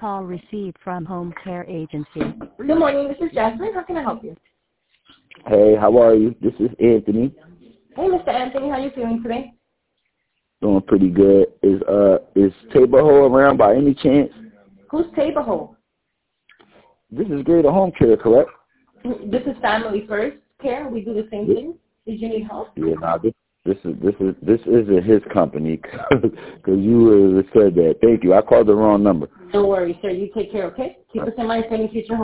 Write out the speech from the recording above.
Call received from Home Care Agency. Good morning, this is Jasmine. How can I help you? Hey, how are you? This is Anthony. Hey, Mr. Anthony, how are you feeling today? Doing pretty good. Is Tabor Hole around by any chance? Who's Tabor Hole? This is Greater Home Care, correct? This is Family First Care. We do the same thing. Did you need help? Yeah, nah, this isn't his company because you said that. Thank you. I called the wrong number. No worries, sir. You take care, okay? Keep us in mind for any future